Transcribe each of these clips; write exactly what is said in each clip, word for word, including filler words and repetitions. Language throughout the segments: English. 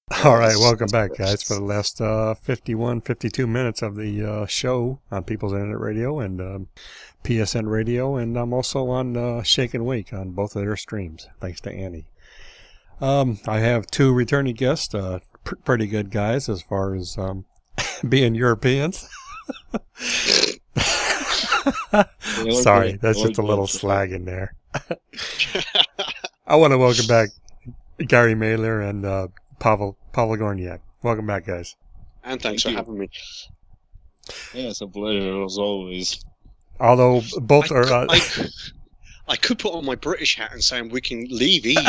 All right, welcome back, guys, for the last uh, fifty-one, fifty-two minutes of the uh, show on People's Internet Radio and um, P S N Radio, and I'm also on uh, Shake and Wake on both of their streams, thanks to Annie. Um, I have two returning guests, uh, pr- pretty good guys as far as um, being Europeans. Sorry, that's just a little slag in there. I want to welcome back Gary Mailer and uh, Pavel Pavel Gorniak. Welcome back, guys. And thanks Thank for you. having me. Yeah, it's a pleasure as always. Although both I, are... Uh, I, could, I could put on my British hat and say we can leave E U.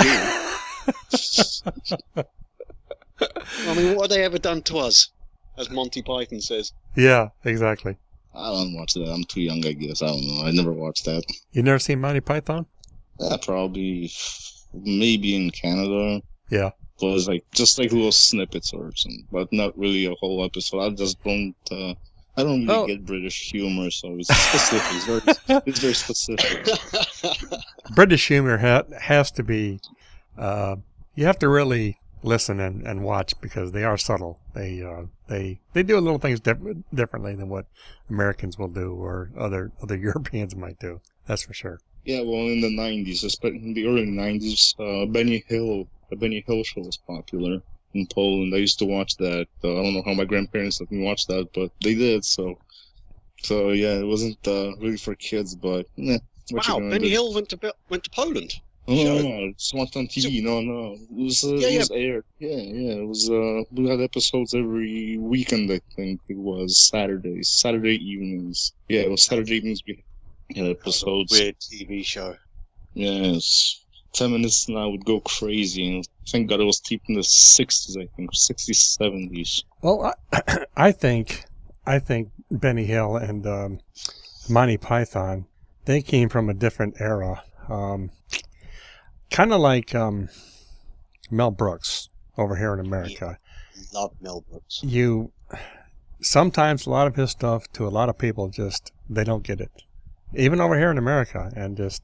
I mean, what have they ever done to us? As Monty Python says. yeah, exactly. I don't watch that. I'm too young, I guess. I don't know. I never watched that. You never seen Monty Python? Yeah, probably, maybe in Canada. Yeah. But it's like just like little snippets or something, but not really a whole episode. I just don't. Uh, I don't really Oh. get British humor, so it's specific. It's very, it's very specific. British humor ha- has to be... Uh, you have to really listen and, and watch because they are subtle. They uh, they they do little things diff- differently than what Americans will do or other other Europeans might do. That's for sure. Yeah, well, in the nineties, especially in the early nineties, uh, Benny Hill, the Benny Hill show was popular in Poland. I used to watch that. Uh, I don't know how my grandparents let me watch that, but they did. So, so yeah, it wasn't uh, really for kids, but yeah. What you Wow, gonna Benny do? Hill went to Be- went to Poland. No, no, show. no, just watched on T V. No, no, it was uh, Yeah, it yeah. was aired. Yeah, yeah, it was. Uh, we had episodes every weekend. I think it was Saturdays, Saturday evenings. Yeah, it was Saturday evenings. We had episodes. Weird T V show. Yes. Feminists now would go crazy. And thank God it was deep in the sixties, I think, sixties, seventies. Well, I, I think I think Benny Hill and um, Monty Python, they came from a different era. Um, kind of like um, Mel Brooks over here in America. Love Mel Brooks. You sometimes a lot of his stuff to a lot of people just they don't get it, even over here in America, and just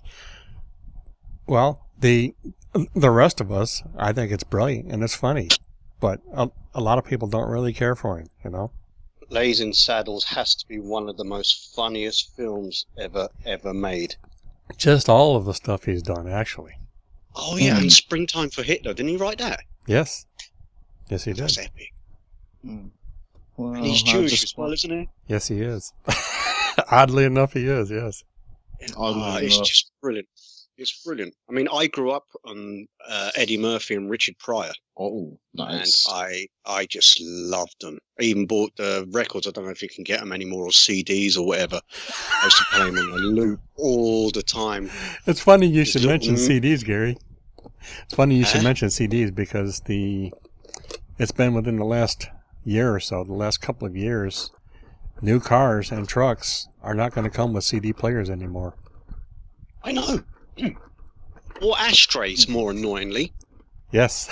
well the the rest of us, I think it's brilliant and it's funny, but a, a lot of people don't really care for him, you know. Blazing Saddles has to be one of the most funniest films ever ever made. Just all of the stuff he's done, actually. Oh yeah, Hmm. and Springtime for Hitler. Didn't he write that? Yes, yes he did. That's epic. Mm. Well, And he's I Jewish just as well, isn't he? Yes, he is. Oddly enough, he is. Yes. Oh, Oddly it's enough. just brilliant. It's brilliant. I mean, I grew up on uh, Eddie Murphy and Richard Pryor, Oh, nice. and I I just loved them. I even bought the records. I don't know if you can get them anymore, or C Ds or whatever. I used to play them in a loop all the time. It's funny you should Just- mention mm. C Ds, Gary. It's funny you should Huh? mention C Ds because the it's been within the last year or so, the last couple of years, new cars and trucks are not going to come with C D players anymore. I know. Or ashtrays, more annoyingly. Yes.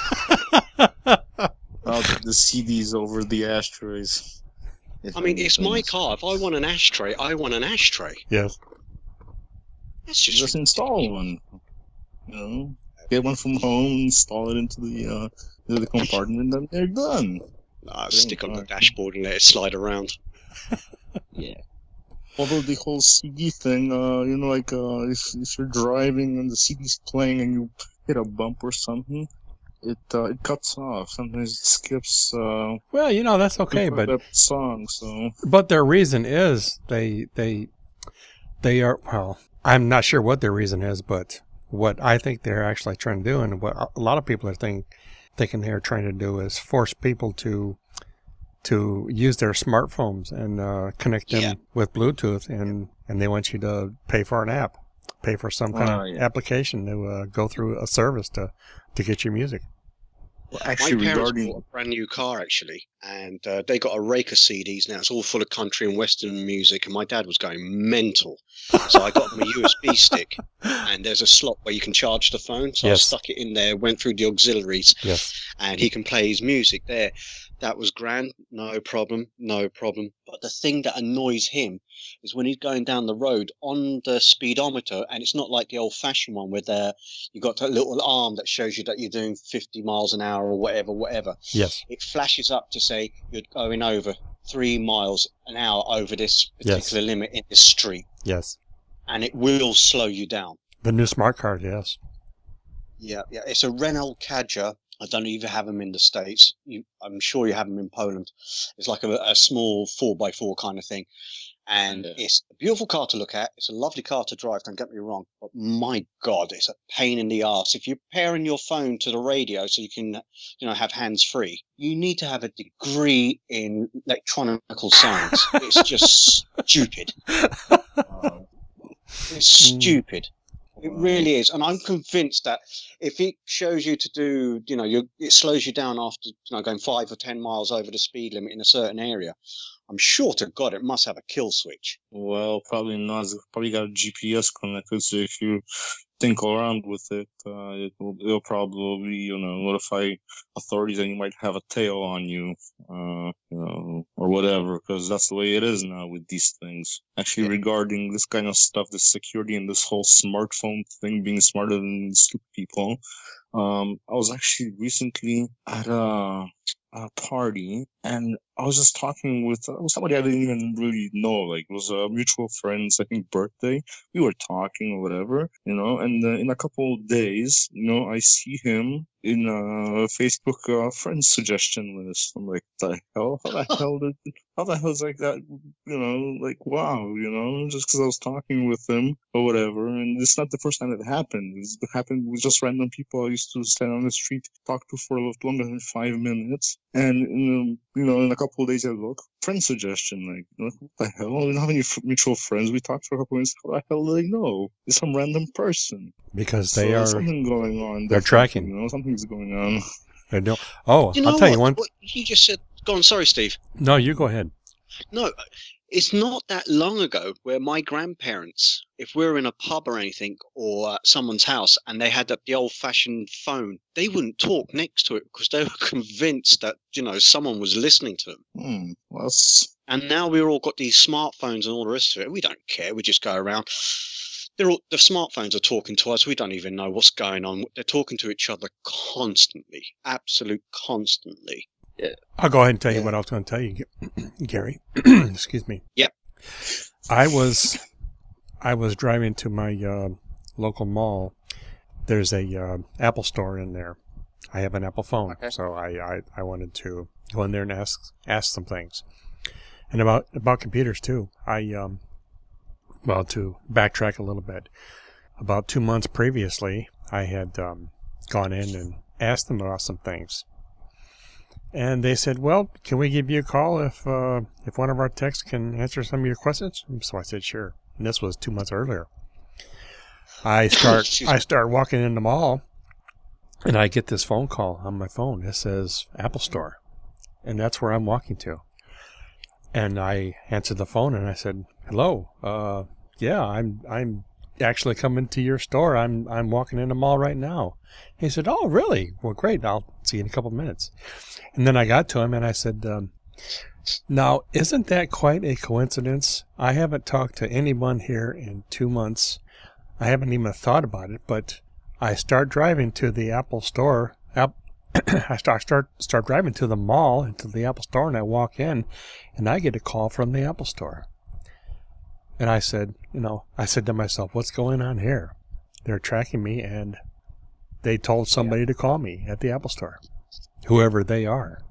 I'll take the C Ds over the ashtrays. If I mean, it's my anything. car. If I want an ashtray, I want an ashtray. Yes. That's just, Just install one. You know, get one from home, install it into the uh, into the compartment, and then they're done. uh, stick on the dashboard and let it slide around. Yeah. Although the whole C D thing, uh, you know, like uh, if if you're driving and the C D's playing and you hit a bump or something, it uh, it cuts off. Sometimes it skips. Uh, Well, you know that's okay, but that song. So but their reason is they they they are well. I'm not sure what their reason is, but what I think they're actually trying to do, and what a lot of people are think, thinking they're trying to do, is force people to to use their smartphones and uh, connect them Yeah. with Bluetooth, and and they want you to pay for an app, pay for some kind Oh, of yeah. application to uh, go through a service to to get your music. well, My actually, parents regarding bought a brand new car, actually, and uh, they got a rake of C Ds now. It's all full of country and western music, and my dad was going mental. So I got him a U S B stick, and there's a slot where you can charge the phone. So Yes. I stuck it in there, went through the auxiliaries, Yes. and he can play his music there. That was grand, no problem, no problem. But the thing that annoys him is when he's going down the road on the speedometer, and it's not like the old-fashioned one where the, you got that little arm that shows you that you're doing fifty miles an hour or whatever, whatever. Yes. It flashes up to say you're going over three miles an hour over this particular Yes. limit in this street, Yes. and it will slow you down. The new smart card, yes. Yeah, yeah. It's a Renault Kadjar. I don't even have them in the States. You, I'm sure you have them in Poland. It's like a, a small four by four kind of thing. And Yeah. it's a beautiful car to look at. It's a lovely car to drive, don't get me wrong. But my God, it's a pain in the arse. If you're pairing your phone to the radio so you can, you know, have hands free, you need to have a degree in electronical science. It's just stupid. Uh, It's stupid. It really is, and I'm convinced that if it shows you to do, you know, you, it slows you down after, you know, going five or ten miles over the speed limit in a certain area. I'm sure to God it must have a kill switch. well, probably not. It's probably got a G P S connected, so if you think around with it, uh, it will, it'll probably, you know, notify authorities that you might have a tail on you, uh, you know, or whatever, because that's the way it is now with these things. Actually, Yeah. regarding this kind of stuff, the security and this whole smartphone thing being smarter than stupid people, um, I was actually recently at a, a party, and I was just talking with uh, somebody I didn't even really know. Like, it was a mutual friend's, I think, birthday. We were talking or whatever, you know, and uh, in a couple of days, you know, I see him in a Facebook uh, friend suggestion list. I'm like, the hell? How the hell did, how the hell is like that? You know, like, wow, you know, just because I was talking with him or whatever. And it's not the first time it happened. It's happened with just random people I used to stand on the street, talk to for longer than five minutes. And, um, you know, in a couple of days, I look, friend suggestion, like, you know, what the hell? We don't have any f- mutual friends. We talked for a couple of minutes. How the hell do they know? It's some random person. Because So they there's are, something going on. they're definitely, traiking. You know, something's going on. they don't. Oh, You know I'll tell what? you one. What you just said. Go on, sorry, Steve. No, you go ahead. No, it's not that long ago where my grandparents, if we were in a pub or anything, or at someone's house, and they had the, the old-fashioned phone, they wouldn't talk next to it because they were convinced that, you know, someone was listening to them. Hmm. Well, that's And now we've all got these smartphones and all the rest of it. We don't care. We just go around. They're all, the smartphones are talking to us. We don't even know what's going on. They're talking to each other constantly, absolute constantly. I'll go ahead and tell you Yeah. what I was going to tell you, G- Gary. Excuse me. Yep. I was, I was driving to my uh, local mall. There's a uh, Apple store in there. I have an Apple phone, Okay. so I, I, I wanted to go in there and ask ask some things, and about about computers too. I um, well, to backtrack a little bit, about two months previously, I had um, gone in and asked them about some things. And they said, well, can we give you a call if uh, if one of our techs can answer some of your questions? So I said, sure. And this was two months earlier. I start Excuse I me. start walking in the mall, and I get this phone call on my phone. It says Apple Store, and that's where I'm walking to. And I answered the phone, and I said, hello. Uh, yeah, I'm I'm actually coming to your store. I'm I'm walking in the mall right now. He said, oh, really? Well, great. I'll see you in a couple of minutes. And then I got to him and I said, um, now, isn't that quite a coincidence? I haven't talked to anyone here in two months. I haven't even thought about it, but I start driving to the Apple store. App, I start, start start driving to the mall and to the Apple store, and I walk in, and I get a call from the Apple store. And I said, you know, I said to myself, what's going on here? They're tracking me, and they told somebody to call me at the Apple store, whoever they are.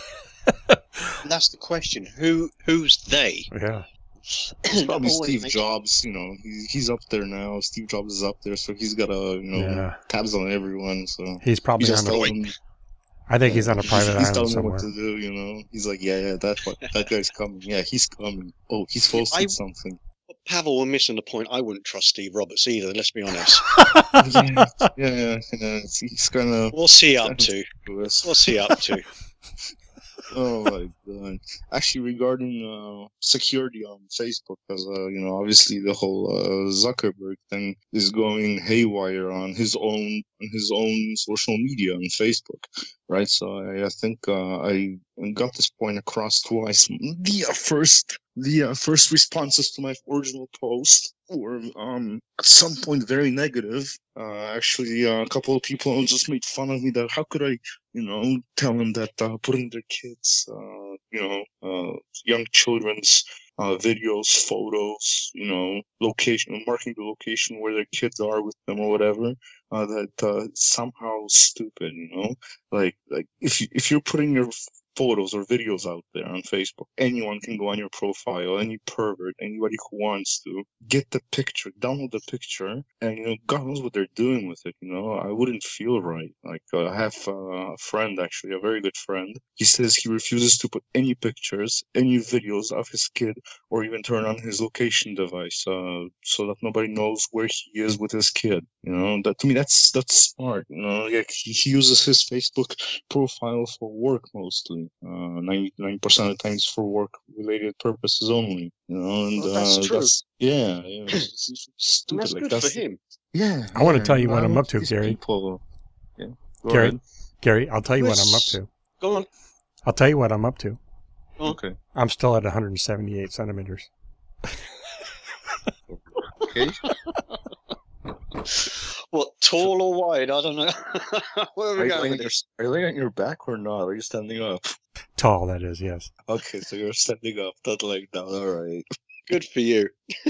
And that's the question. Who who's they? Yeah. It's probably Always Steve makes- Jobs. You know, he's he's up there now. Steve Jobs is up there, so he's got a you know Yeah. tabs on everyone. So He's probably he on just a, tells Wait. him, I think he's on a he's- private he's island telling him somewhere. what to do. You know, he's like, yeah, yeah, that that guy's coming. Yeah, he's coming. Oh, he's posted I- something. Pavel, we're missing the point. I wouldn't trust Steve Roberts either, let's be honest. yeah, yeah, yeah, yeah. He's kind of. What's he up to? What's he up to? Oh my god! Actually, regarding uh, security on Facebook, because uh, you know, obviously the whole uh, Zuckerberg thing is going haywire on his own on his own social media on Facebook, right? So I, I think uh, I got this point across twice. The uh, first the uh, first responses to my original post were um at some point very negative. Uh, actually, uh, a couple of people just made fun of me that how could I, you know, tell them that uh, putting their kids, uh, you know, uh, young children's uh, videos, photos, you know, location, marking the location where their kids are with them or whatever, uh, that uh, it's somehow stupid, you know, like like if you, if you're putting your photos or videos out there on Facebook, anyone can go on your profile, any pervert, anybody who wants to, get the picture, download the picture, and, you know, God knows what they're doing with it, you know. I wouldn't feel right. Like, uh, I have uh, a friend, actually, a very good friend. He says he refuses to put any pictures, any videos of his kid, or even turn on his location device, uh, so that nobody knows where he is with his kid, you know. That, to me, that's that's smart, you know. Like, he, he uses his Facebook profile for work mostly. Uh, ninety-nine percent of the times for work-related purposes only, you know, and well, that's uh, true. That's, yeah, yeah, it's, it's stupid. That's like, good that's for him. Yeah, I want to yeah, tell you what I I'm want up to, these Gary. People, yeah, go Gary, ahead. Gary, I'll tell you what I'm up to. Go on. I'll tell you what I'm up to. Okay. I'm still at one hundred seventy-eight centimeters. Okay. What, tall or wide? I don't know. Where are Are we you, going laying with your, this? are you laying on your back or not? Are you standing up? Tall, that is, yes. Okay, so you're standing up, not laying down. All right. Good for you.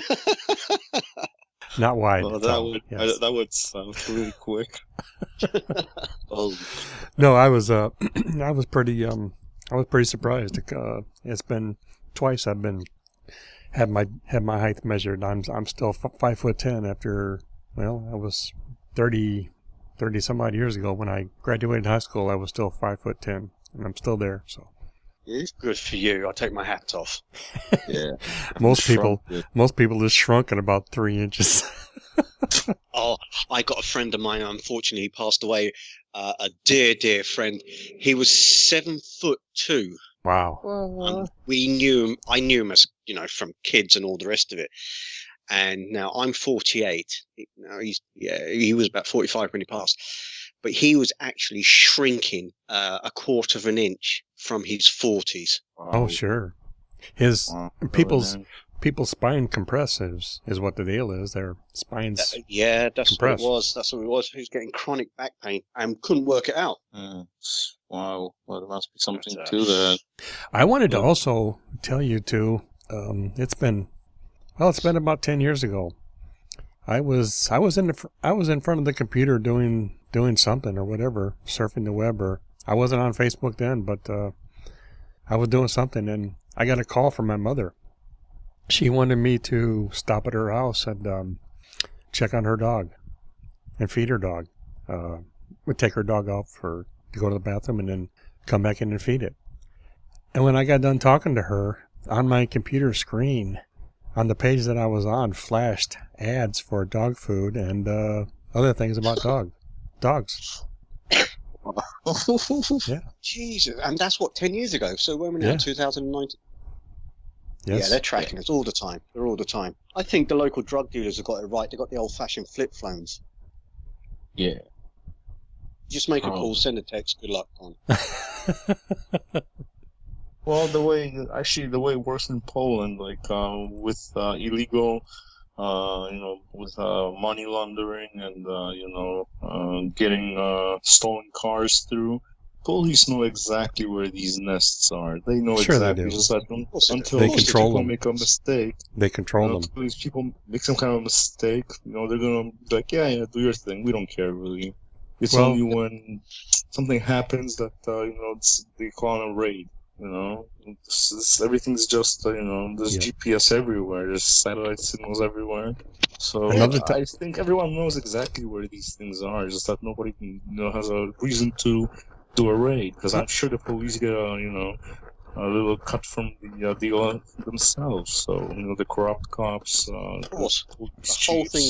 Not wide. Well, that tall, would yes. I, that would sound really quick. Oh, No, I was uh, I was pretty um, I was pretty surprised. Uh, it's been twice I've been had my had my height measured. I'm I'm still f- five foot ten after. Well, I was thirty, thirty some odd years ago when I graduated high school. I was still five foot ten, and I'm still there. So Good for you. I'll take my hat off. yeah. most people Shrunk it. most people just shrunk in about three inches. Oh, I got a friend of mine. Unfortunately, he passed away. Uh, a dear, dear friend. He was seven foot two. Wow. Um, we knew him. I knew him as, you know, from kids and all the rest of it. And now I'm forty-eight. Now he's yeah, he was about forty-five when he passed. But he was actually shrinking uh, a quarter of an inch from his forties. Wow. Oh, sure. His Wow. people's Really people's spine compressives is what the deal is. Their spines. Uh, yeah, that's Compressed. what it was. That's what it was. He was getting chronic back pain and couldn't work it out. nice. Wow. Well, there must be something But, uh, to that. I wanted to Well- also tell you too. Um, it's been well, it's been about ten years ago. I was I was in the fr- I was in front of the computer doing doing something or whatever, surfing the web, or I wasn't on Facebook then, but uh, I was doing something, and I got a call from my mother. She wanted me to stop at her house and um, check on her dog and feed her dog. Uh, would take her dog out for to go to the bathroom and then come back in and feed it. And when I got done talking to her, on my computer screen, on the page that I was on, flashed ads for dog food and uh, other things about dog dogs. Yeah. Jesus, and that's what ten years ago. So when we're now Yeah. two thousand nineteen. Yes. Yeah, they're tracking us all the time. They're all the time. I think the local drug dealers have got it right. They've got the old-fashioned flip phones. Yeah. Just make a Oh. call, send a text. Good luck on. Well, the way actually the way it works in Poland, like uh, with uh, illegal, uh, you know, with uh, money laundering and uh, you know, uh, getting uh, stolen cars through. Police know exactly where these nests are. They know Sure they exactly. do. Just that un- course they do. until They these control people them. make a mistake, They control you know, them. until these people make some kind of mistake, you know, they're gonna be like, yeah, yeah, do your thing. We don't care really. It's Well- only when something happens that uh, you know it's, they call it a raid. You know, it's, it's, everything's just uh, you know, there's Yeah. G P S everywhere. There's satellite signals everywhere. So Another I ti- think everyone knows exactly where these things are. Just that nobody can, you know, has a reason to do a raid. Because I'm sure the police get a you know a little cut from the uh, deal themselves. So you know the corrupt cops. Uh, Of course. police The whole thing chiefs. is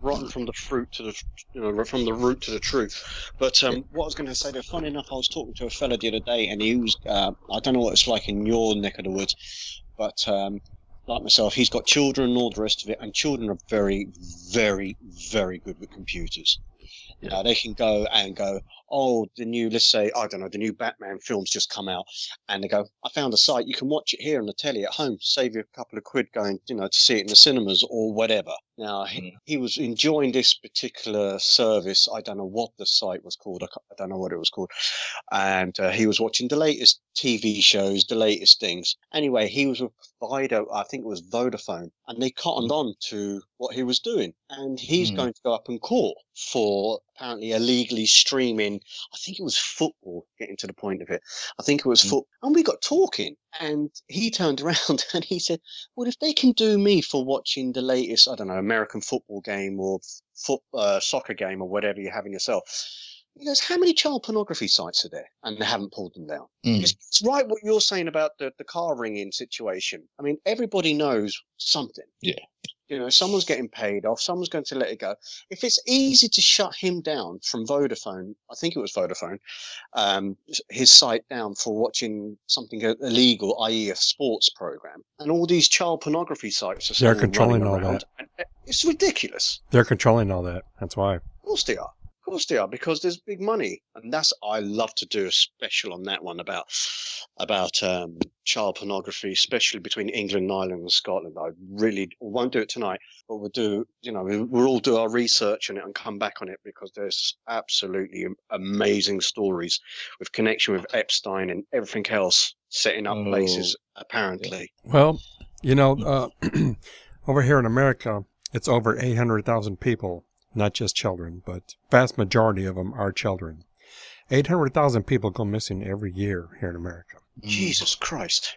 rotten from the fruit to the, you know, from the root to the truth. But um, what I was going to say, though, funny enough, I was talking to a fella the other day, and he was, uh, I don't know what it's like in your neck of the woods, but um, like myself, he's got children and all the rest of it, and children are very, very, very good with computers. You know, they can go and go, oh, the new, let's say, I don't know, the new Batman film's just come out. And they go, I found a site, you can watch it here on the telly at home, save you a couple of quid going, you know, to see it in the cinemas or whatever. Now, he, mm. he was enjoying this particular service. I don't know what the site was called. I, I don't know what it was called. And uh, he was watching the latest T V shows, the latest things. Anyway, he was with Vido, I think it was Vodafone, and they cottoned on to what he was doing. And he's mm. going to go up in court for apparently illegally streaming, I think it was football, getting to the point of it. I think it was mm. football. And we got talking, and he turned around and he said, well, if they can do me for watching the latest, I don't know, American football game or foot, uh, soccer game or whatever you're having yourself, he goes, how many child pornography sites are there? And they haven't pulled them down. Mm. It's, it's right what you're saying about the, the car ringing situation. I mean, everybody knows something. Yeah. You know, someone's getting paid off. Someone's going to let it go. If it's easy to shut him down from Vodafone, I think it was Vodafone, um, his site down for watching something illegal, that is a sports program, and all these child pornography sites are They're controlling all that. It's ridiculous. They're controlling all that. That's why. Of course they are. Of course they are, because there's big money, and that's I love to do a special on that one about about um, child pornography, especially between England, Ireland, and Scotland. I really won't do it tonight, but we'll do. You know, we'll all do our research on it and come back on it, because there's absolutely amazing stories with connection with Epstein and everything else, setting up oh, places apparently. Well, you know, uh, over here in America, it's over eight hundred thousand people. Not just children, but vast majority of them are children. eight hundred thousand people go missing every year here in America. Jesus Christ.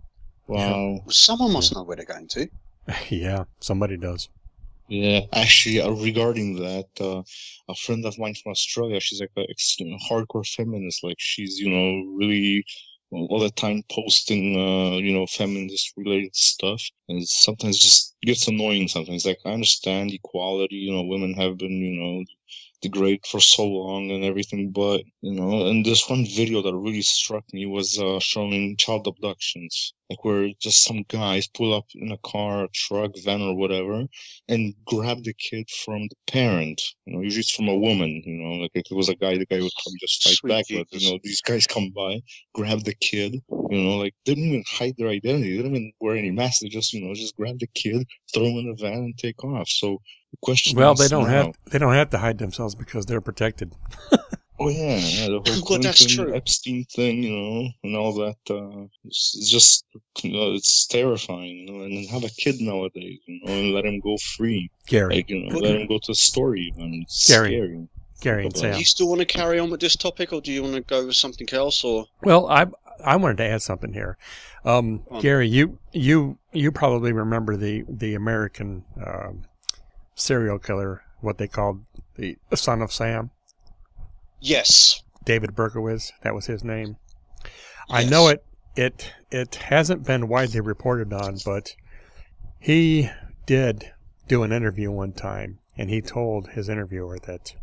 Wow. Someone must know where they're going to. Yeah, somebody does. Yeah, actually, uh, regarding that, uh, a friend of mine from Australia, she's like a extreme hardcore feminist. Like, she's, you know, really all the time posting, uh, you know, feminist-related stuff. And sometimes just gets annoying sometimes. Like, I understand equality, you know, women have been, you know, degraded for so long and everything, but, you know, and this one video that really struck me was uh, showing child abductions. Like, where just some guys pull up in a car, a truck, van, or whatever, and grab the kid from the parent. You know, usually it's from a woman, you know, like if it was a guy, the guy would come just fight Sweet back. Jesus. But, you know, these guys come by, grab the kid, you know, like, they didn't even hide their identity. They didn't even wear any masks. They just, you know, just grab the kid, throw him in the van, and take off. So the question well, is they don't now, have they don't have to hide themselves because they're protected. Oh yeah, yeah, the whole Well, Clinton, that's true. Epstein thing, you know, and all that. Uh, it's, it's just, you know, it's terrifying, you know. And then have a kid nowadays, you know, and let him go free. Gary, like, you know, let him go to the store even. It's Gary, scary. Gary, and Sam. Do you still want to carry on with this topic, or do you want to go with something else? Or well, I I wanted to add something here. Um, Gary, you you you probably remember the the American um, serial killer, what they called the Son of Sam. Yes. David Berkowitz, that was his name. Yes. I know it, it, it hasn't been widely reported on, but he did do an interview one time, and he told his interviewer that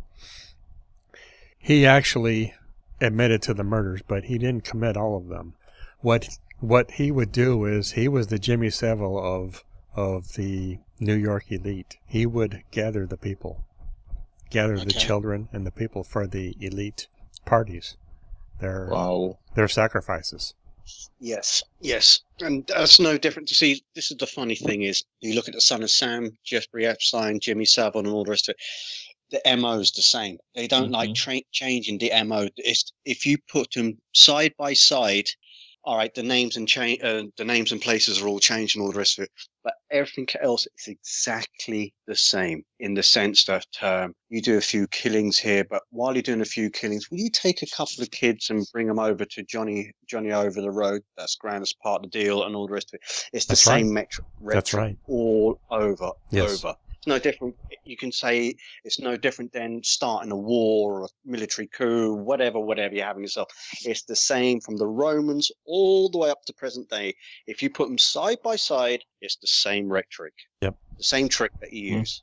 he actually admitted to the murders, but he didn't commit all of them. What what he would do is he was the Jimmy Savile of of the New York elite. He would gather the people. Gather okay. the children and the people for the elite parties, their wow. their sacrifices. Yes, yes, and that's no different. To see, this is the funny thing is, you look at the Son of Sam, Jeffrey Epstein, Jimmy Savile, and all the rest of it. The M O is the same. They don't mm-hmm. like tra- changing the M O. It's, if you put them side by side, all right, the names and cha- uh, the names and places are all changed and all the rest of it, but everything else is exactly the same in the sense that um, you do a few killings here, but while you're doing a few killings, will you take a couple of kids and bring them over to Johnny Johnny over the road? That's grand as part of the deal and all the rest of it. It's the That's same right. metric. That's right. All over, yes. over. It's no different. You can say it's no different than starting a war or a military coup, whatever, whatever you're having yourself. It's the same from the Romans all the way up to present day. If you put them side by side, it's the same rhetoric. Yep. The same trick that you use.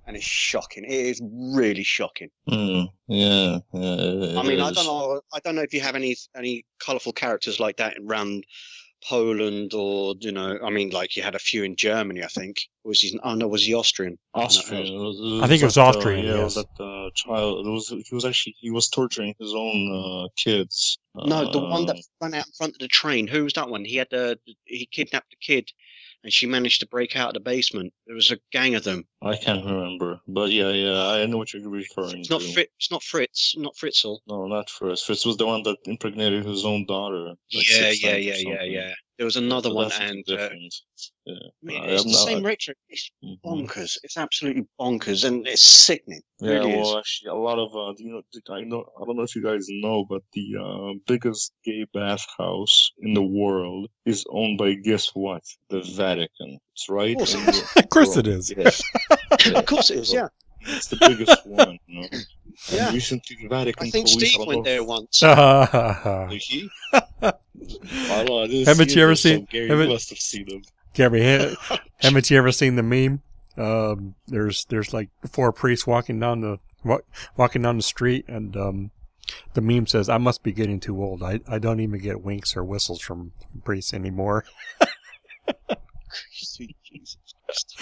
and it's shocking. It is really shocking. Mm, yeah, yeah. I mean, is. I don't know. I don't know if you have any any colourful characters like that around Poland, or you know, I mean, like you had a few in Germany, I think. Was he? Oh no, was he Austrian? Austrian. It was, it I think it was that, Austrian, Uh, yeah, yes. it was that uh, child. It was. He was actually. He was torturing his own uh, kids. No, the one that Uh, ran out in front of the train. Who was that one? He had the. He kidnapped a kid, and she managed to break out of the basement. There was a gang of them. I can't remember, but yeah, yeah, I know what you're referring It's not to. Fritz. It's not Fritz. Not Fritzl. No, not Fritz. Fritz was the one that impregnated his own daughter. Like Yeah, six yeah, times or yeah, yeah, something. yeah. There was another So one, that's and uh, different. Yeah. I mean, I it's am the not- same rhetoric. It's Mhm. bonkers. It's absolutely bonkers, and it's sickening. It Yeah, really well, is. actually, a lot of uh, you know, I know, I don't know if you guys know, but the uh, biggest gay bathhouse in the world is owned by, guess what? The Vatican. It's right. Of course in it is. Of course Rome. it is. Yeah. Yeah. Of course it is. Yeah, It's the biggest one. You know. And yeah. recently, the Vatican I think police. Steve I don't went know- there once. Did he? I don't know. I didn't Haven't see you him, ever so seen- Gary haven't- must have seen him. Gabby, ha- haven't you ever seen the meme? Um, there's there's like four priests walking down the wa- walking down the street, and um, the meme says, "I must be getting too old. I I don't even get winks or whistles from priests anymore." Sweet Jesus Christ.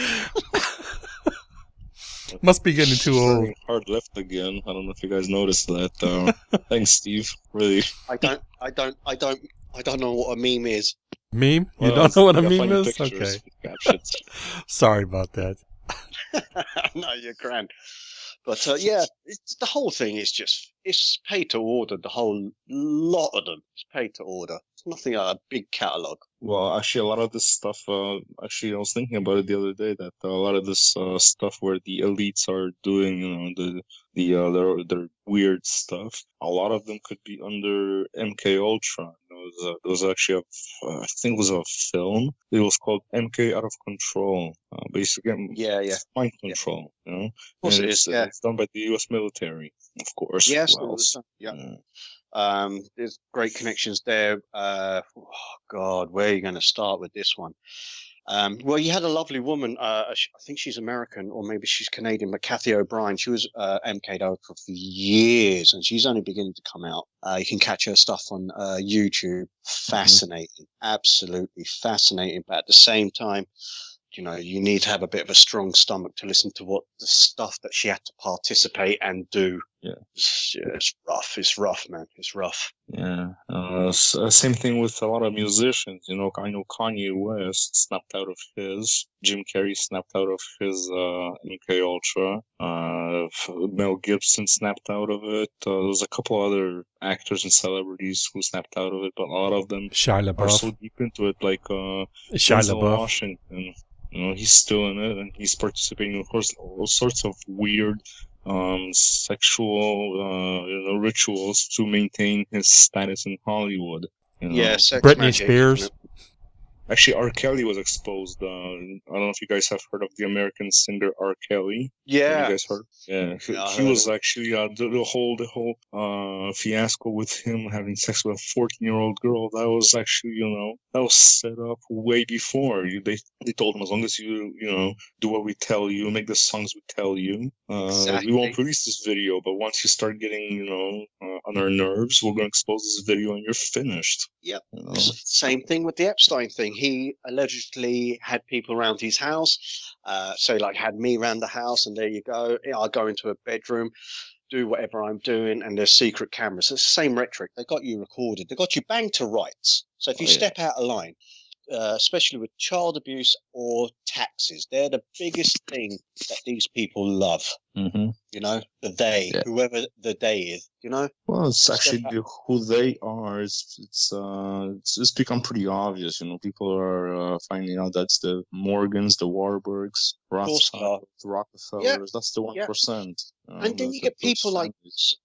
Must be getting too old. Turning hard left again. I don't know if you guys noticed that. Uh, thanks, Steve. Really. I don't. I don't. I don't. I don't know what a meme is. Meme? You Well, don't know what a you gotta meme find is? pictures Okay. with captions. Sorry about that. No, you're grand. But uh, yeah, it's, the whole thing is just it's paid to order. The whole lot of them is paid to order. It's nothing like a big catalogue. Well, actually, a lot of this stuff. Uh, actually, I was thinking about it the other day that a lot of this uh, stuff where the elites are doing, you know, the the uh, their their weird stuff. A lot of them could be under M K Ultra. There was, a, there was actually a, uh, I think it was a film. It was called M K Out of Control. Uh, basically, um, Yeah, yeah. mind Yeah. control. You know, Of course and it it's, is. Yeah. it's done by the U S military, of course. Yes. Who else? Yeah. Yeah. Um, there's great connections there. Uh, oh God, where are you going to start with this one? Um, well, you had a lovely woman. Uh, I think she's American, or maybe she's Canadian, but Kathy O'Brien. She was uh, M K'd over for years, and she's only beginning to come out. Uh, you can catch her stuff on uh, YouTube. Fascinating, absolutely fascinating. But at the same time, you know, you need to have a bit of a strong stomach to listen to what the stuff that she had to participate and do. Yeah. It's, yeah, it's rough. It's rough, man. It's rough. Yeah, uh, s- uh, same thing with a lot of musicians. You know, I know Kanye West snapped out of his. Jim Carrey snapped out of his uh, M K Ultra. Uh, f- Mel Gibson snapped out of it. Uh, there's a couple other actors and celebrities who snapped out of it, but a lot of them Shia are so LaBeouf. deep into it. Like uh, Shia Denzel LaBeouf. Washington. You know, he's still in it, and he's participating, of course, in all sorts of weird um sexual uh you know rituals to maintain his status in Hollywood. You know? Yeah, sex Britney magic, Spears. isn't it? Actually, R. Kelly was exposed. Uh, I don't know if you guys have heard of the American singer R. Kelly. Have Yeah. you guys heard? Yeah, he, Yeah, I he heard was actually uh, the, the whole the whole uh fiasco with him having sex with a fourteen year old girl. That was actually, you know, that was set up way before. You, they they told him, as long as you you know do what we tell you, make the songs we tell you, uh, Exactly. we won't release this video. But once you start getting, you know, uh, on our nerves, we're gonna expose this video and you're finished. Yep. You know? S- Same thing with the Epstein thing. He allegedly had people around his house, uh, so like had me around the house, and there you go. I go into a bedroom, do whatever I'm doing, and there's secret cameras. It's the same rhetoric. They got you recorded. They got you banged to rights. So if you Oh, yeah. step out of line, uh, especially with child abuse or taxes, they're the biggest thing that these people love. Mm-hmm. You know, the they, Yeah. whoever the they is. You know. Well, it's Step actually back. the- who they are. It's it's uh it's, it's become pretty obvious. You know, people are uh, finding out that's the Morgans, the Warburgs, course they are. Rothschilds, Rockefellers. That's the one Yeah. percent. And then you get people like S-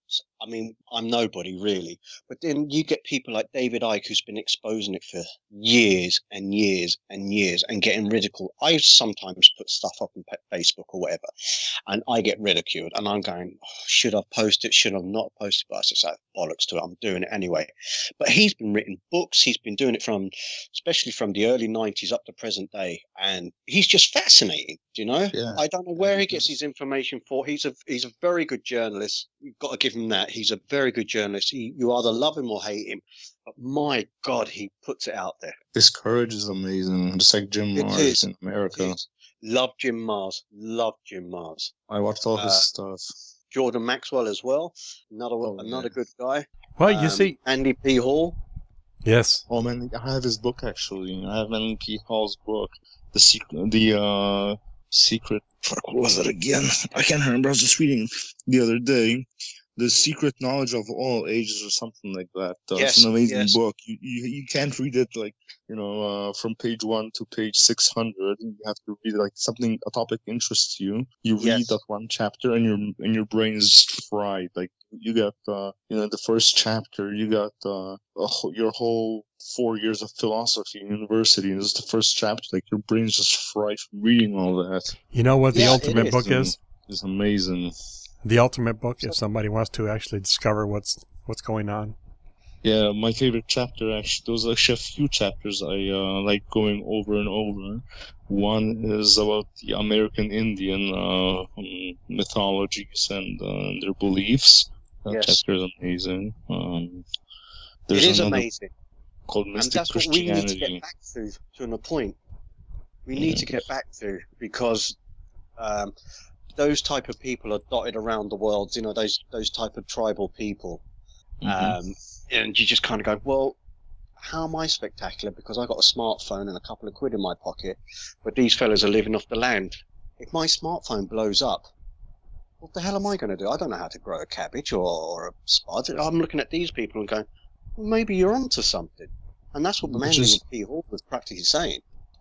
I mean, I'm nobody really, but then you get people like David Icke, who's been exposing it for years and years and years and getting ridiculed. I sometimes put stuff up on Facebook or whatever, and I get ridiculed, and I'm going, oh, should I post it? Should I not post it? But I just say, bollocks to it. I'm doing it anyway. But he's been written books. He's been doing it from, especially from the early nineties up to present day, and he's just fascinating. Do you know? Yeah. I don't know where he gets his information for. He's a he's a very good journalist. You've got to give him that. He's a very good journalist. He, you either love him or hate him. But my God, he puts it out there. His courage is amazing, just like Jim It Mars is. in America. It is. Love Jim Mars. Love Jim Mars. I watched all his Uh, stuff. Jordan Maxwell as well. Another Oh, another yeah. good guy. Well, you Um, see, Andy P. Hall. yes. Oh man, I have his book actually. I have N P. Hall's book, the secret, the uh, secret. Fuck, what was it again? I can't remember. I was just reading the other day. The Secret Knowledge of All Ages, or something like that. Uh, Yes, it's an amazing yes. book. You, you you can't read it like you know uh, from page one to page six hundred. You have to read it like something a topic interests you. You read Yes. that one chapter, and your and your brain is just fried. Like you got uh, you know the first chapter, you got uh, a whole, your whole four years of philosophy in university, and this is the first chapter. Like your brain's just fried from reading all that. You know what the Yeah, it ultimate is. book is? It's amazing. The ultimate book, if somebody wants to actually discover what's what's going on. Yeah, my favorite chapter actually. Those are actually a few chapters I uh, like going over and over. One is about the American Indian uh, um, mythologies and uh, their beliefs. That Yes. chapter is amazing. Um, It there's is another amazing. called And Mystic that's what we need to Christianity. get back to, to a point. We need Yeah. to get back to, because um, those type of people are dotted around the world. You know, those those type of tribal people, Mhm. um, and you just kind of go, well, how am I spectacular? Because I got a smartphone and a couple of quid in my pocket, but these fellas are living off the land. If my smartphone blows up, what the hell am I going to do? I don't know how to grow a cabbage or, or a spud. I'm looking at these people and going, well, maybe you're onto something. And that's what the man Which is- in P. Hall was practically saying.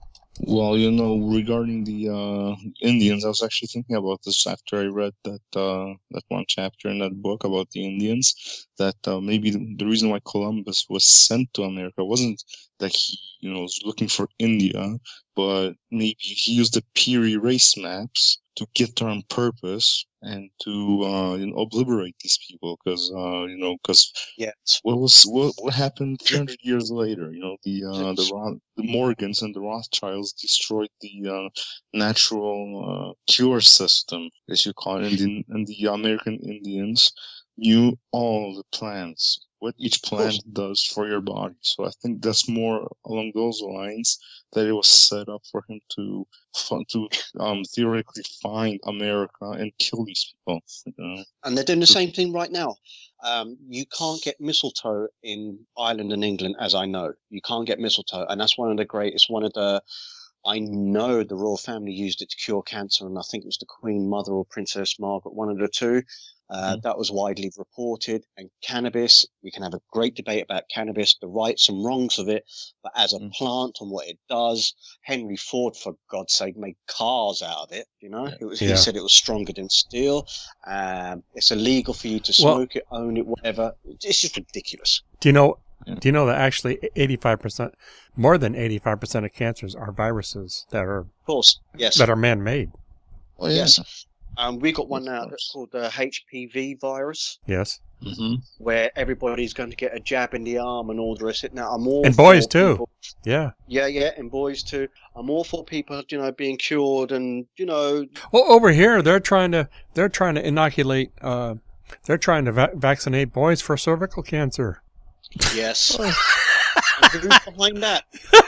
Well, you know, regarding the uh, Indians, I was actually thinking about this after I read that uh, that one chapter in that book about the Indians. That uh, maybe the, the reason why Columbus was sent to America wasn't that he, you know, was looking for India, but maybe he used the Peary race maps to get there on purpose and to uh, you know, obliterate these people, because uh, you know, because Yes. what was what, what happened three hundred years later? You know, the uh, the Ro- the Morgans and the Rothschilds destroyed the uh, natural uh, cure system, as you call it, and the, and the American Indians knew all the plants, what each plant does for your body. So I think that's more along those lines that it was set up for him to fi- to um, theoretically find America and kill these people. You know? And they're doing the same thing right now. Um, you can't get mistletoe in Ireland and England, as I know. You can't get mistletoe. And that's one of the greatest, one of the, I know the royal family used it to cure cancer, and I think it was the Queen Mother or Princess Margaret, one of the two. Uh, Mm. That was widely reported. And cannabis, we can have a great debate about cannabis, the rights and wrongs of it, but as a Mm. plant and what it does, Henry Ford, for God's sake, made cars out of it. You know, Yeah. it was, Yeah. he said it was stronger than steel. Um, it's illegal for you to Well- smoke it, own it, whatever. It's just ridiculous. Do you know? Yeah. Do you know that actually eighty-five percent, more than eighty-five percent of cancers are viruses that are Of course, yes. that are man-made? Oh yeah. Yes. Um, we got one Of now course. that's called the H P V virus, Yes, Mm-hmm. where everybody's going to get a jab in the arm and all the rest of it. Now, I'm all And boys for too. people- yeah. Yeah, yeah, and boys too. I'm all for people, you know, being cured and, you know, Well, over here they're trying to they're trying to inoculate. Uh, they're trying to va- vaccinate boys for cervical cancer. yes. And who's behind that?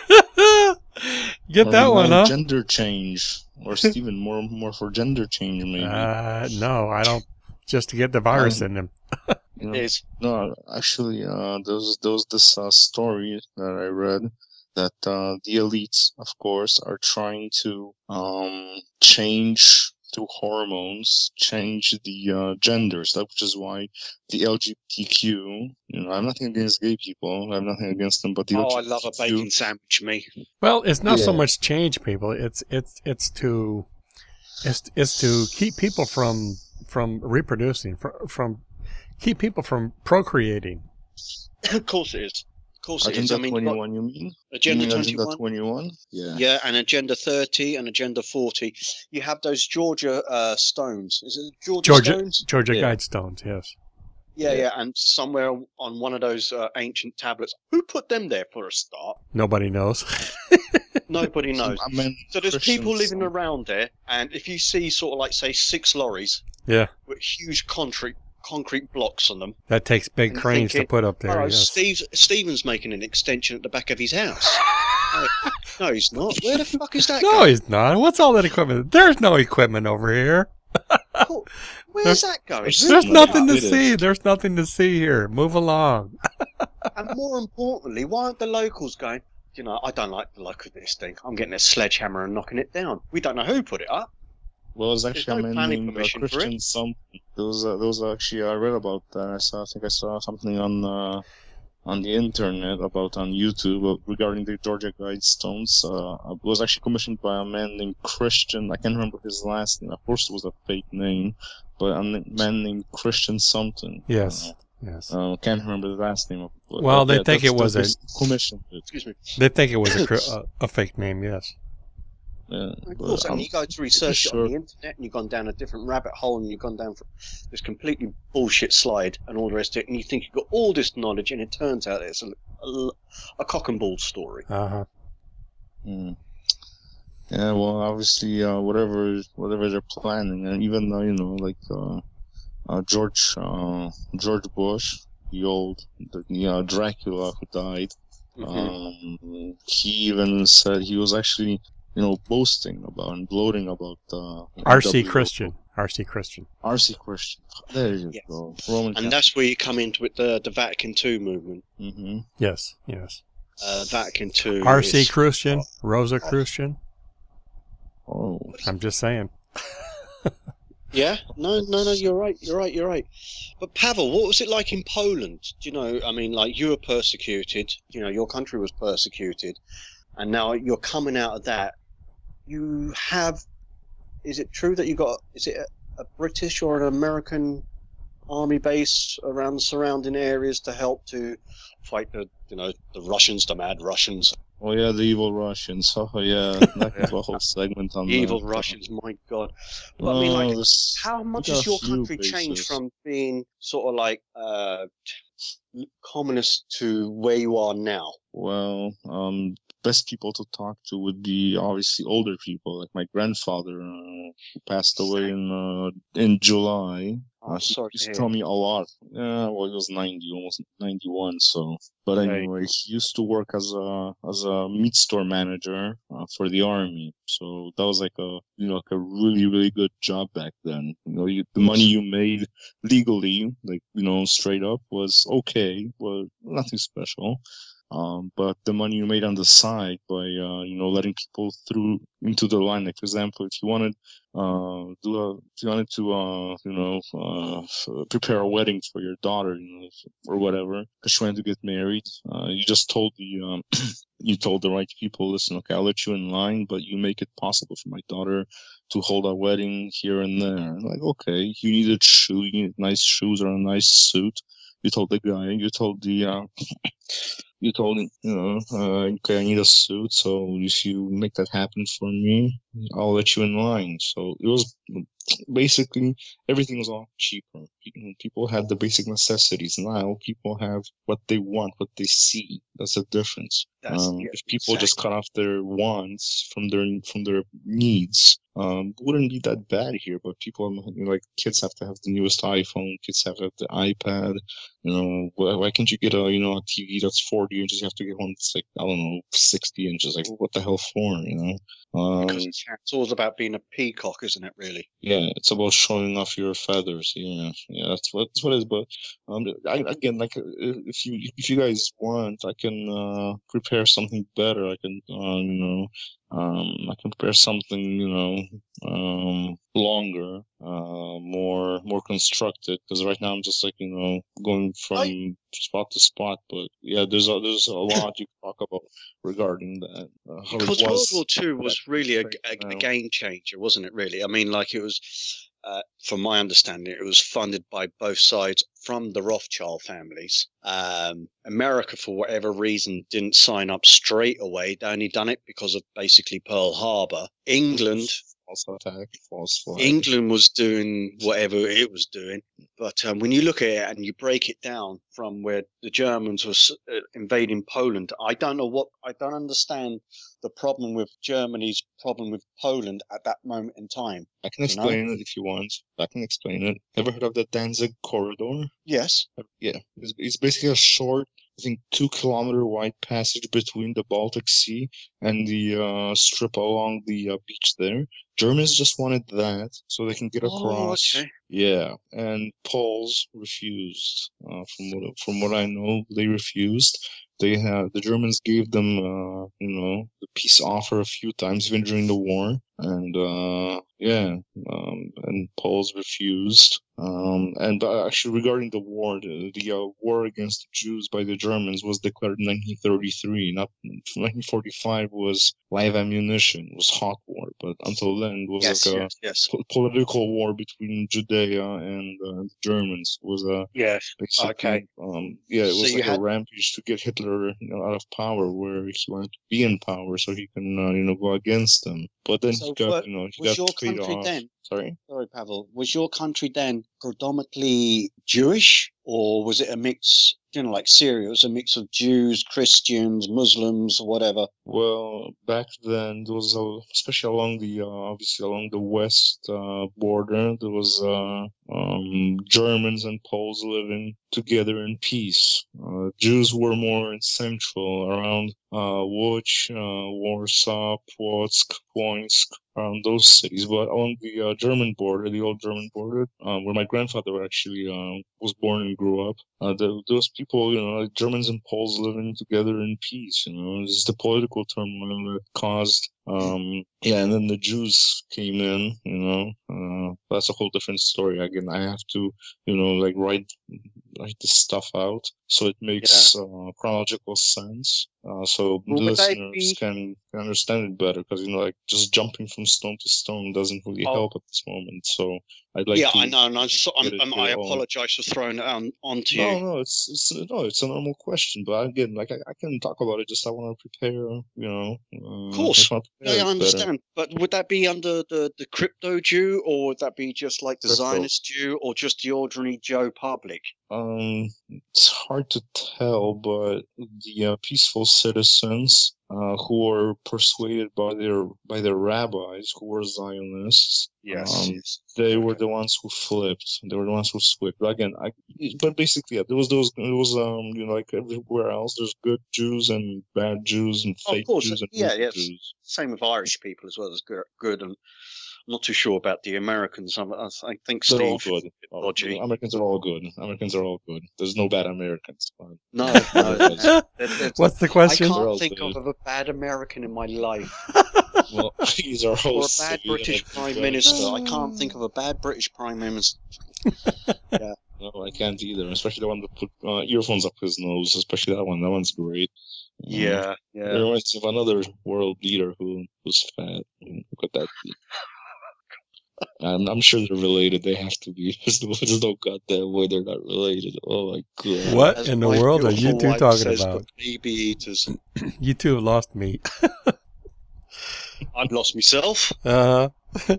Get that one, huh? Gender change, or Stephen, more more for gender change, maybe. Uh, no, I don't. Just to get the virus Um, in them. You know, Is no, actually, uh, there was there was this uh, story that I read that uh, the elites, of course, are trying to um, change through hormones, change the uh, genders. That which is why the L G B T Q. You know, I'm nothing against gay people. I have nothing against them, but the oh, I love a L G B T Q bacon sandwich, me. Well, it's not so Yeah. much change people. It's it's it's to it's it's to keep people from from reproducing, from, from keep people from procreating. Of course it is. Of course it is. Agenda I mean, twenty-one, you mean? Agenda you mean Agenda twenty-one. twenty-one? Yeah. Yeah, and Agenda thirty and Agenda forty. You have those Georgia uh, stones. Is it Georgia, Georgia stones? Georgia Yeah. Guidestones, yes. Yeah, Yeah. yeah, and somewhere on one of those uh, ancient tablets. Who put them there for a start? Nobody knows. Nobody knows. I mean, So there's Christians, people living um, around there, and if you see sort of like, say, six lorries Yeah, with huge concrete concrete blocks on them, that takes big And cranes to thinking, put up there. oh, Yes. Steve, Stephen's making an extension at the back of his house. no, no, he's not. Where the fuck is that No, going? he's not. What's all that equipment? There's no equipment over here. Oh, where's that going? There's Who There's put nothing it to It is. see. There's nothing to see here. Move along. up? And more importantly, why aren't the locals going, you know, I don't like the look of this thing. I'm getting a sledgehammer and knocking it down. We don't know who put it up. Well, it was There's actually no a man planning named uh, permission for it. Christian something. There was, uh, there was actually, I read about that. I saw, I think I saw something on uh, on the internet about on YouTube uh, regarding the Georgia Guidestones. Uh, it was actually commissioned by a man named Christian. I can't remember his last name. Of course, it was a fake name, but a n- man named Christian something. Yes. Yes. Uh, uh, can't remember the last name of it. But, Well, uh, they yeah, think that's- it was that's a- commissioned. It. Excuse me. They think it was a, cr- a, a fake name, yes. Yeah, Of but course, and I'm you go to research it sure. on the internet, and you've gone down a different rabbit hole, and you've gone down for this completely bullshit slide and all the rest of it, and you think you've got all this knowledge, and it turns out it's a, a, a cock and ball story. Uh huh. Mm. Yeah, well, obviously, uh, whatever whatever they're planning, and even though you know, like uh, uh, George uh, George Bush, the old the, the uh, Dracula who died, Mhm. um, he even said he was actually you know boasting about and gloating about uh, R C N W O. Christian. R C Christian. R C Christian. There you Yes. go. Roman. And that's where you come into with the the Vatican two movement. Mm-hmm. Yes. Yes. Uh, Vatican two. R C is- Christian. Rosa Christian. Oh, I'm just saying. Yeah, no, no, no. You're right. You're right. You're right. But Pavel, what was it like in Poland? Do you know? I mean, like you were persecuted. You know, your country was persecuted, and now you're coming out of that. You have. Is it true that you got? Is it a, a British or an American army base around the surrounding areas to help to fight the, you know, the Russians, the mad Russians, oh yeah, the evil Russians. Oh yeah, that was a whole segment on the evil that. Russians. My God. But I mean, Oh, like, this- how much we got has your a few country changed bases. from being sort of like uh, communist to where you are now? Well, um, best people to talk to would be obviously older people, like my grandfather, uh, who passed away in uh, in July. I'm Uh, he sorry to used to hear. tell me a lot. Yeah, well, he was ninety, almost ninety-one. So, but Right. anyway, he used to work as a as a meat store manager uh, for the army. So that was like a you know like a really really good job back then. You know, you, the money you made legally, like you know, straight up, was okay, but nothing special. Um, but the money you made on the side by uh, you know letting people through into the line, like for example, if you wanted uh, do a, if you wanted to uh, you know uh, f- prepare a wedding for your daughter, you know, or whatever, because she wanted to get married, uh, you just told the um, you told the right people, listen, okay, I'll let you in line, but you make it possible for my daughter to hold a wedding here and there. Like, okay, you needed shoes, you needed nice shoes or a nice suit. You told the guy, you told the uh, you told him, you know, uh, okay, I need a suit, so if you make that happen for me, I'll let you in line. So it was basically everything was all cheaper. People had the basic necessities. Now people have what they want, what they see. That's the difference. That's- Um, yeah, if people just exactly. cut off their wants from their from their needs, um, it wouldn't be that bad here. But people, you know, like kids, have to have the newest iPhone. Kids have to have the iPad. You know, why, why can't you get a you know a T V that's forty inches? You have to get one that's like I don't know sixty inches. Like what the hell for? You know. Um, Because it's, it's all about being a peacock, isn't it? Really. yeah, it's about showing off your feathers. Yeah, yeah, that's what that's what it is. But um, I, again, like uh, if you if you guys want, I can uh, prepare something better. I can, uh, you know, um, I can prepare something, you know, um, longer, uh, more more constructed. Because right now I'm just like you know going from spot to spot. But yeah, there's a there's a lot you can talk about regarding that. Uh, how it Because World was War Two was back really a, then a, a now. game changer, wasn't it? Really, I mean, like it was. uh, from my understanding, it was funded by both sides from the Rothschild families. Um, America, for whatever reason, didn't sign up straight away. They only done it because of basically Pearl Harbor. England, false attack, false flag. England was doing whatever it was doing. But um, when you look at it and you break it down from where the Germans were uh, invading Poland, I don't know what, I don't understand the problem with Germany's problem with Poland at that moment in time. I can explain you know? it if you want. I can explain it. Ever heard of the Danzig Corridor? Yes. Yeah. It's, it's basically a short, I think, two kilometer wide passage between the Baltic Sea and the uh, strip along the uh, beach there. Germans just wanted that so they can get across. Oh, okay. Yeah, and Poles refused. Uh, from what from what I know, they refused. They had the Germans gave them, uh, you know, the peace offer a few times, even during the war, and uh, yeah, um, and Poles refused. Um, and uh, actually, regarding the war, the, the uh, war against the Jews by the Germans was declared in nineteen thirty-three. Not nineteen forty-five was live ammunition, was hot war, but until then it was yes, like a yes, yes. po- political war between Judea and uh, the Germans. Was a yes. basically, Okay. Um, yeah, it So was you like had- a rampage to get Hitler, you know, out of power, where he wanted to be in power so he can, uh, you know, go against them. But then So he got, what- you know, he was got your paid country off. then- Sorry. Sorry, Pavel. Was your country then predominantly Jewish, or was it a mix? You know, like Syria, it was a mix of Jews, Christians, Muslims, or whatever. Well, back then there was, a, especially along the, uh, obviously along the west uh, border, there was uh, um, Germans and Poles living together in peace. Uh, Jews were more in central, around uh, Łódź, uh, Warsaw, Płock, Płońsk, around those cities. But along the uh, German border, the old German border, um, where my grandfather actually uh, was born and grew up, uh, the, those people, you know, like Germans and Poles living together in peace, you know, it's the political turmoil that caused, um, yeah, and then the Jews came in, you know, uh, that's a whole different story. Again, I have to, you know, like write, write this stuff out so it makes Yeah. uh, chronological sense. Uh, so Well, the would they listeners be- can, can understand it better, because, you know, like just jumping from stone to stone doesn't really Oh. help at this moment. So I'd like yeah, to. I know, and I'm so, I'm, get it I'm, I here all- apologize for throwing it on, onto No, you. no, it's it's no, it's a normal question. But again, like I, I can talk about it. Just I want to prepare, you know. Uh, Of course. just wanna Yeah, prepare I it better. understand. But would that be under the, the crypto Jew, or would that be just like the Crypto. Zionist Jew, or just the ordinary Joe public? Um, it's hard to tell, but the uh, peaceful citizens uh, who were persuaded by their by their rabbis, who were Zionists, um, yes. they were the ones who flipped. They were the ones who flipped. But again, I, but basically, yeah, there was those. There was um, you know, like everywhere else, there's good Jews and bad Jews and Of fake course, Jews and yeah, real yes. Jews. Same with Irish people as well as good. good and I'm not too sure about the Americans. I'm, I I think They're all Steve. good. dodgy. Americans are all good. Americans are all good. There's no bad Americans. But No, no. there's- there's- What's the I question? They're all can't think good. of a bad American in my life, well, these are or all a bad British Prime Minister. I can't think of a bad British Prime Minister. No, I can't either. Especially the one that put uh, earphones up his nose. Especially that one. That one's great. Um, Yeah, It yeah. reminds me of another world leader who was fat. Look at that. I'm, I'm sure they're related. They have to be. There's no, there's no goddamn way they're not related. Oh my god. What As in the my world are you beautiful two wife talking says, about? "But baby eaters. You two have lost me. I've lost myself. Uh,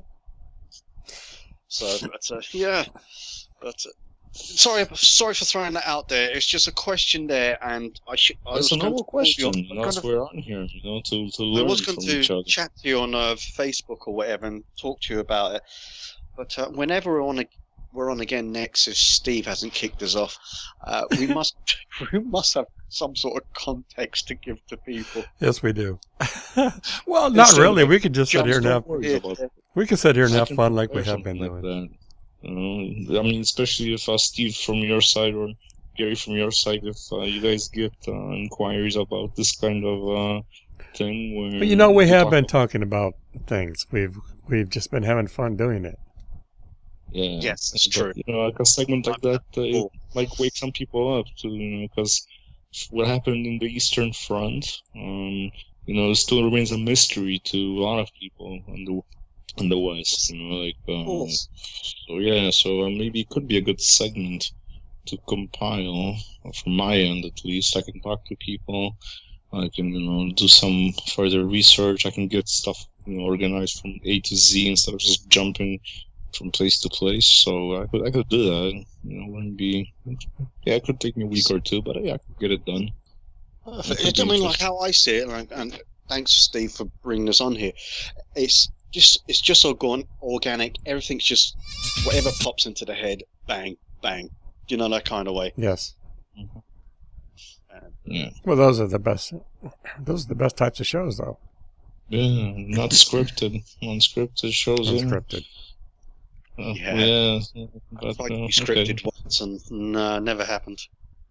So, but, uh, yeah. But uh, sorry, sorry for throwing that out there. It's just a question there, and I should. I That's was a going normal to call you question. on- You know, kind that's of- why we're on here. You know, to to I learn was from going each to other. chat to you on uh, Facebook or whatever and talk to you about it. But uh, whenever we're on, a, we're on again next, if Steve hasn't kicked us off, uh, we must we must have some sort of context to give to people. yes, we do. Well, not Instead really. of We could just sit Jumps, here and don't have worry about it. we could sit here and I have can fun like we prepare have been something doing. like that. You know, I mean, especially if uh, Steve from your side or Gary from your side, if uh, you guys get uh, inquiries about this kind of uh, thing. Where But you know, we you have talk been about- talking about things. We've we've just been having fun doing it. Yeah, Yes, that's but, true. You know, like a segment like that, uh, it Cool. might wake some people up to, you know, because what happened in the Eastern Front, um, you know, still remains a mystery to a lot of people, and the in the West, you know, like, Of um, course. so yeah, so uh, maybe it could be a good segment to compile, uh, from my end at least. I can talk to people, I can, you know, do some further research, I can get stuff, you know, organized from A to Z instead of just jumping from place to place, so I could, I could do that, you know, wouldn't be, yeah, it could take me a week or two, but yeah, I could get it done. Perfect. I mean, like how I see it, and, and thanks, Steve, for bringing us on here. It's just, it's just all gone organic. Everything's just whatever pops into the head, bang, bang. Do you know that kind of way? Yes. Mhm. Um, Yeah, Well, those are the best. Those are the best types of shows, though. yeah, not scripted, unscripted shows. Yeah. Unscripted. Uh, Yeah. yeah, I but, tried uh, to be okay. scripted once, and no, never happened.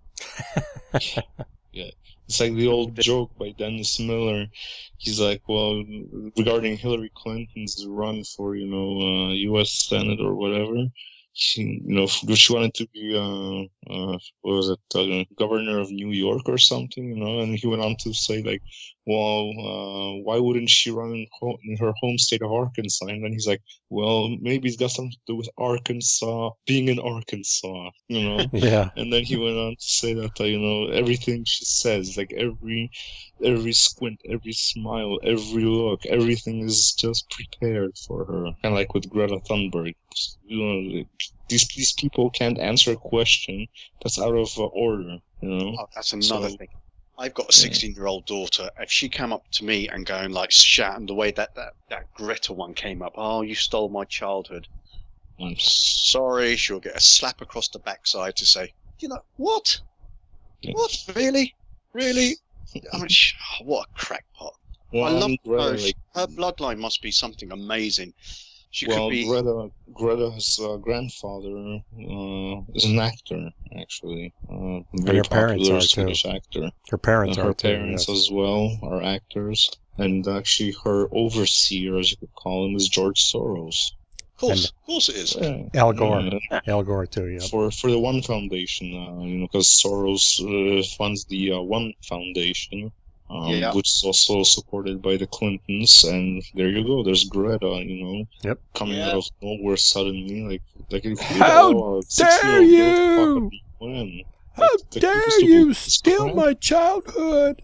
It's like the old joke by Dennis Miller. He's like, well, regarding Hillary Clinton's run for, you know, uh, U S Senate or whatever, she, you know, she wanted to be, uh, uh, what was it, uh, governor of New York or something, you know, and he went on to say, like, well, uh, why wouldn't she run in, ho- in her home state of Arkansas? And then he's like, well, maybe it's got something to do with Arkansas, being in Arkansas, you know. Yeah. And then he went on to say that, uh, you know, everything she says, like every every squint, every smile, every look, everything is just prepared for her. Kind of like with Greta Thunberg. You know, these these people can't answer a question that's out of uh, order, you know. Oh, that's another So- thing. I've got a sixteen-year-old daughter. If she came up to me and going like shouting the way that, that, that Greta one came up, oh, you stole my childhood. I'm Sorry, she'll get a slap across the backside to say, you know, what? Yeah. What? Really? Really? I mean, sh- oh, what a crackpot. well, I love Greta, her. like, Her bloodline must be something amazing. She well, could be. Greta, Greta's uh, grandfather uh, is an actor, actually. Uh, very her parents popular are, too. Swedish actor. Her parents Uh, her are too. parents Yes. as well are actors. And actually, her overseer, as you could call him, is George Soros. Of course, and- of course it is. Yeah. Al Gore. Yeah. Al Gore too. Yeah. For for the One Foundation, uh, you know, because Soros uh, funds the uh, One Foundation, um, Yeah. which is also supported by the Clintons, and there you go. There's Greta, you know, Yep. coming Yeah. out of nowhere suddenly, like like if How oh, a dare six-year-old you! girl fucking win. How Like, like, dare used to be you this steal crap. my childhood?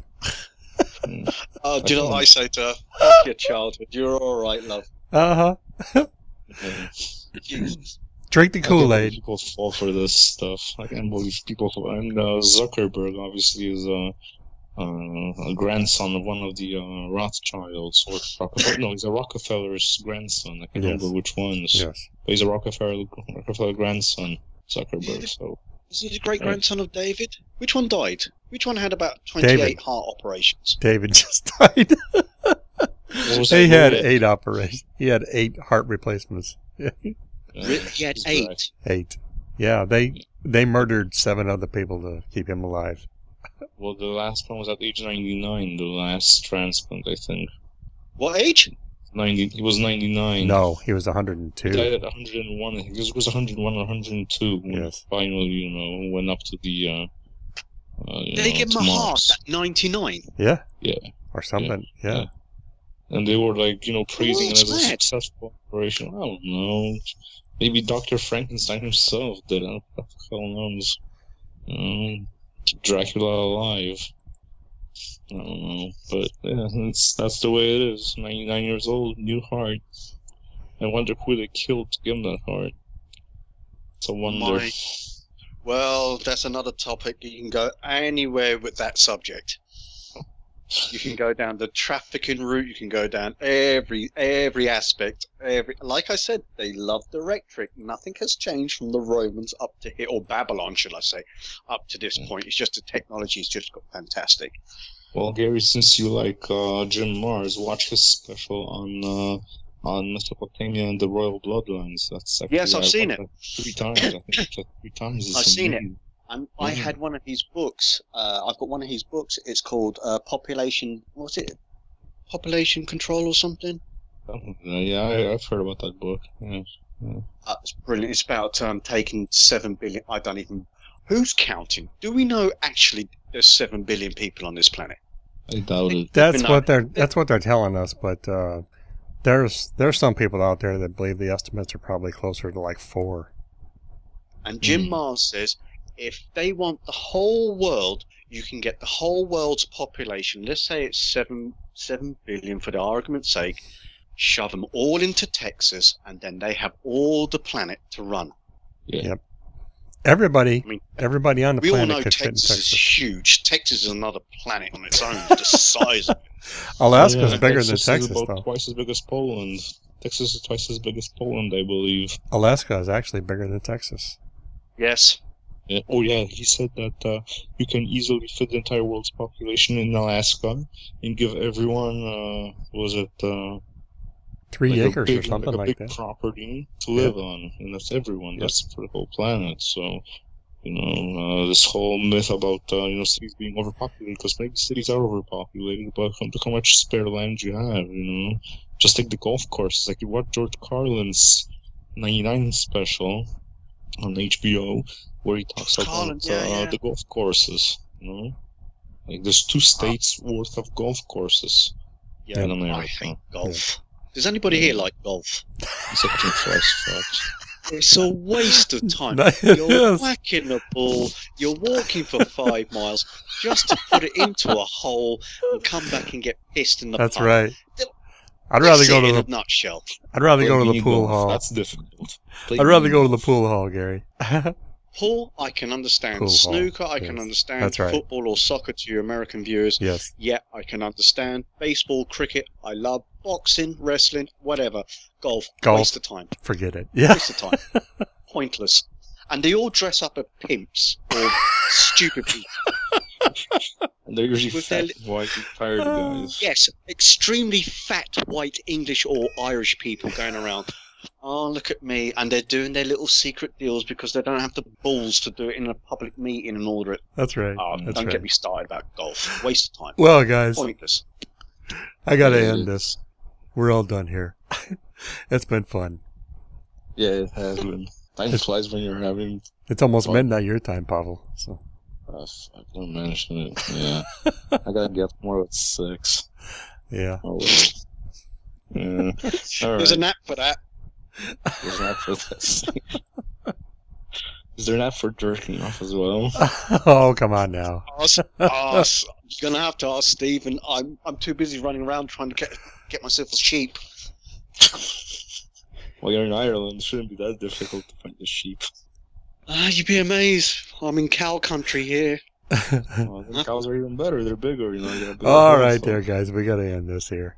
Oh, do you know I what I can't- say to her? Fuck your childhood. You're all right, love. Uh huh. Yeah. Jesus. Drink the I can't Kool believe Aid. people fall for this stuff. I can't believe people fall. And uh, Zuckerberg obviously is a, uh, a grandson of one of the uh, Rothschilds or Rockefeller. No, he's a Rockefeller's grandson. I can't Yes. remember which ones. Yes. But he's a Rockefeller Rockefeller grandson, Zuckerberg. So Is he the great grandson of David? Which one died? Which one had about twenty-eight David. heart operations? David just died. what was he that had movie? eight operations. He had eight heart replacements. Uh, He had he's eight. back. Eight. Yeah, they they murdered seven other people to keep him alive. Well, the last one was at age ninety-nine. The last transplant, I think. What age? Ninety. He was ninety-nine. No, he was one hundred He two. died at one hundred one. I think it was one hundred one or one hundred two when Yes. finally, you know, went up to the. Uh, uh, you Did they know, give him to a heart Mars. at ninety-nine? Yeah. Yeah. Or something. Yeah. Yeah. And they were like, you know, praising it that's as a mad. successful operation. I don't know. Maybe Doctor Frankenstein himself did it. What the hell knows? You know, keep Dracula alive. I don't know. But yeah, that's, that's the way it is. ninety-nine years old, new heart. I wonder who they killed to give him that heart. It's a wonder. My- Well, that's another topic. You can go anywhere with that subject. You can go down the trafficking route. You can go down every every aspect. Every like I said, they love the rhetoric. Nothing has changed from the Romans up to here, or Babylon, should I say, up to this point. It's just the technology's just got fantastic. Well, Gary, since you like uh, Jim Mars, watch his special on uh, on Mesopotamia and the royal bloodlines. That's actually, Yes, I've I seen watched it. that three times. I think I watched that three times. It's I've seen it. amazing. And I Mhm. had one of his books. Uh, I've got one of his books. It's called uh, Population. What's it? Population Control or something. Uh, yeah, I, I've heard about that book. Yeah. Uh, it's brilliant. It's about um, taking seven billion. I don't even. Who's counting? Do we know actually there's seven billion people on this planet? I doubt it. That's No. what they're that's what they're telling us, but uh, There's there's some people out there that believe the estimates are probably closer to like four. And Jim Mm. Mars says if they want the whole world, you can get the whole world's population. Let's say it's seven seven billion for the argument's sake. Shove them all into Texas, and then they have all the planet to run. Yeah. Yep. Everybody, I mean, everybody on the we all planet know could fit in Texas is Texas. huge. Texas is another planet on its own, the size of it. Alaska's Yeah, bigger than Texas Texas, is about though. twice as big as Poland. Texas is twice as big as Poland, I believe. Alaska is actually bigger than Texas. Yes. Yeah. Oh yeah, he said that uh, you can easily fit the entire world's population in Alaska and give everyone, uh, was it uh, Three like a acres big, or something like a like big that. property to Yeah. live on, and that's everyone. Yep. That's for the whole planet. So, you know, uh, this whole myth about uh, you know cities being overpopulated, because maybe cities are overpopulated, but look how much spare land you have. You know, just take the golf courses. Like you watch George Carlin's ninety-nine special on H B O, where he talks about Carlin, yeah, uh, yeah. the golf courses. You know, like there's two states worth of golf courses. Yeah, in I America. hate golf. Does anybody here like golf? Except in Christchurch. It's a waste of time. It You're is. whacking the ball, you're walking for five miles just to put it into a hole and come back and get pissed in the That's pub. right. Th- I'd rather That's go it to in the a nutshell. I'd rather go to Play the pool mini-golf, hall. That's difficult. Play I'd rather go to the mini-golf. pool hall, Gary. Pool, I can understand. Pool hall, Snooker, I can yes. understand. That's right. Football or soccer to your American viewers, Yes. yeah, I can understand. Baseball, cricket, I love. Boxing, wrestling, whatever. Golf, Golf. waste of time. Forget it. Yeah. Waste of time. Pointless. And they all dress up as pimps or stupid people. And they're usually With fat, their white, and tired guys. Yes, extremely fat white English or Irish people going around. Oh, look at me. And they're doing their little secret deals because they don't have the balls to do it in a public meeting and order it. That's right. Oh, That's don't right. get me started about golf. Waste of time. Well, guys, Pointless. I gotta Yeah, end this. We're all done here. It's been fun. Yeah, it has been. Time flies when you're having. It's almost Fun. midnight your time, Pavel. So Uh, fuck, don't mention it. Yeah. I gotta get more at six. yeah. Oh, well. Yeah. All There's right. an app for that. There's an app for this. Is there an app for jerking off as well? Oh, come on now. Ask, ask. You're gonna have to ask Stephen. I'm I'm too busy running around trying to get get myself a sheep. Well, you're in Ireland. It shouldn't be that difficult to find a sheep. Ah, you'd be amazed. I'm in cow country here. Oh, the cows are even better. They're bigger, you know. You got a bigger All hole, right, so- there, guys. We gotta end this here.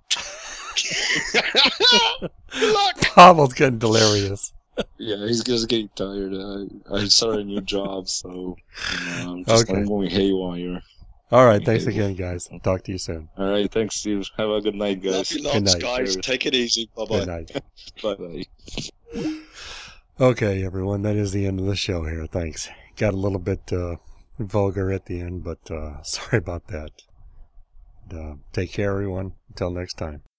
Good luck. Pavel's getting delirious. Yeah, he's just getting tired. I, I started a new job, so you know, I'm just Okay. I'm going haywire. All right. Thanks again, guys. I'll talk to you soon. All right, thanks, Steve. Have a good night, Love guys. you Good lots, night. guys. Take it easy. Bye Good bye. night. Bye bye. Okay, everyone. That is the end of the show here. Thanks. Got a little bit uh, vulgar at the end, but uh, sorry about that. And, uh, take care, everyone. Until next time.